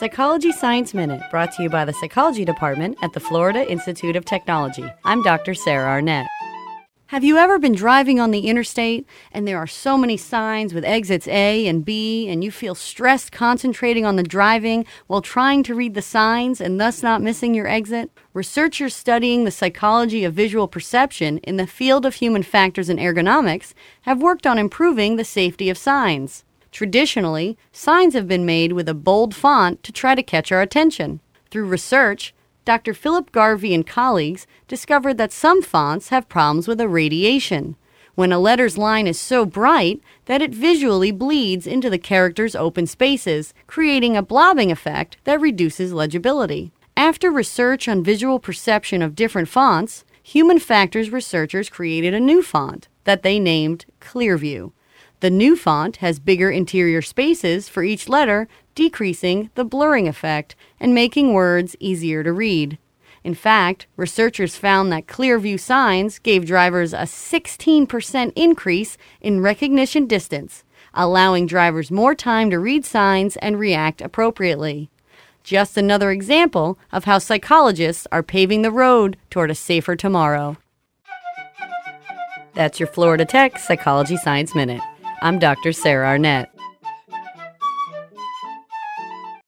Psychology Science Minute, brought to you by the Psychology Department at the Florida Institute of Technology. I'm Dr. Sarah Arnett. Have you ever been driving on the interstate and there are so many signs with exits A and B and you feel stressed concentrating on the driving while trying to read the signs and thus not missing your exit? Researchers studying the psychology of visual perception in the field of human factors and ergonomics have worked on improving the safety of signs. Traditionally, signs have been made with a bold font to try to catch our attention. Through research, Dr. Philip Garvey and colleagues discovered that some fonts have problems with irradiation, when a letter's line is so bright that it visually bleeds into the character's open spaces, creating a blobbing effect that reduces legibility. After research on visual perception of different fonts, human factors researchers created a new font that they named Clearview. The new font has bigger interior spaces for each letter, decreasing the blurring effect and making words easier to read. In fact, researchers found that Clearview signs gave drivers a 16% increase in recognition distance, allowing drivers more time to read signs and react appropriately. Just another example of how psychologists are paving the road toward a safer tomorrow. That's your Florida Tech Psychology Science Minute. I'm Dr. Sarah Arnett.